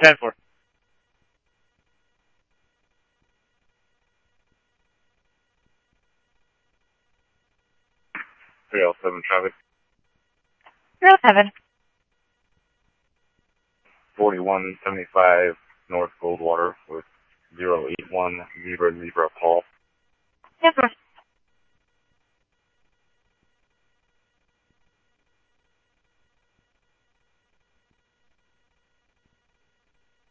10-4. 307 traffic. 307. 4175 North Goldwater with 081 Zebra Paul. 10-4.